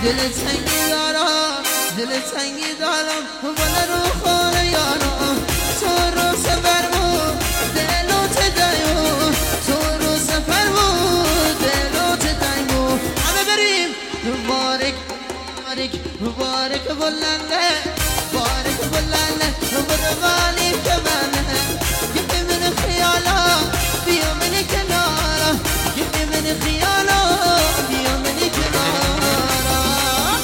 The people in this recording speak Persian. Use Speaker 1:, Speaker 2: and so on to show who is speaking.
Speaker 1: دل تنگی دارم دل تنگی دارم بالا رو خانه یارم تو رو سفر بود دلوت دیو تو رو سفر بود دلوت دیو همه بریم مبارک مبارک مبارک بلنده مبارک بلنده برو غالیب که